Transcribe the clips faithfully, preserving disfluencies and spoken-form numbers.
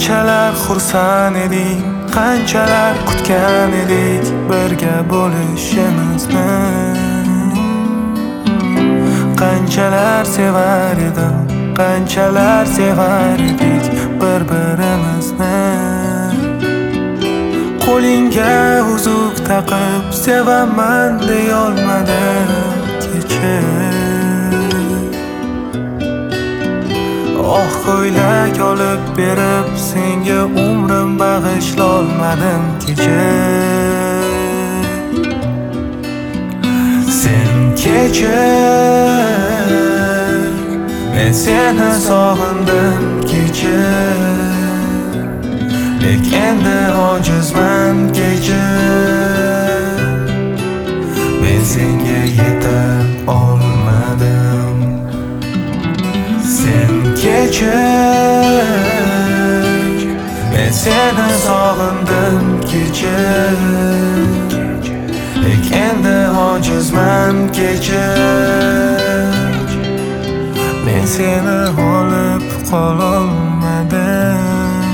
Qanchalar xursand edik, qanchalar kutgan edik birga bo'lishimizni. Qanchalar sevar edim, qanchalar sevar edik bir-birimizni. Qo'lingga uzuk taqib sevaman deyolmadim kecha. Oh ko'ylak olib berib senga umrim bag'ishlolmadim kecha. Sen kechir, men seni sog'indim kechir. Lekin endi ojizman kechir. Men senga yeta olmadim. Sen kechir, men seni sog'indim kechir. Lekin endi ojizman kechir. Men seni olib qololmadim.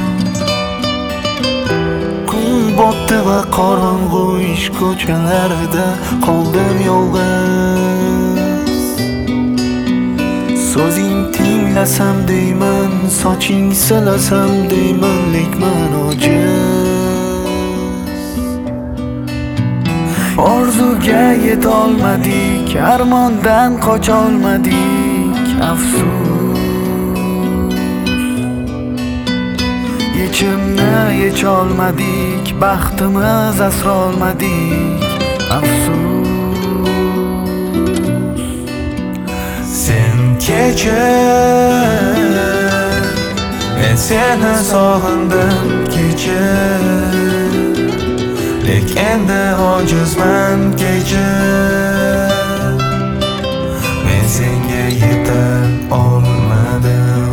Kun botdi va qorong'u ish ko'chalarida qoldim yolg'iz. So'zing tinglasam deyman, soching silasam deyman, lekin ojiz. Orzuga yetolmadik, armondan qocholmadik, afsus. Yechimni yecholmadik, baxtimiz asrolmadik, afsus. Sen kechir, men seni sog'indim kechir. Lekin endi ojizman kechir. Men senga yeta olmadim.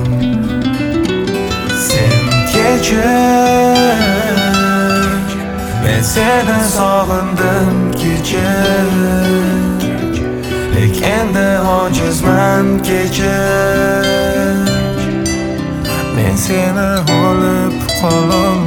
Sen kechir, men seni sog'indim kechir. Lekin endi ojizman kechir. Men seni olib qololmadim.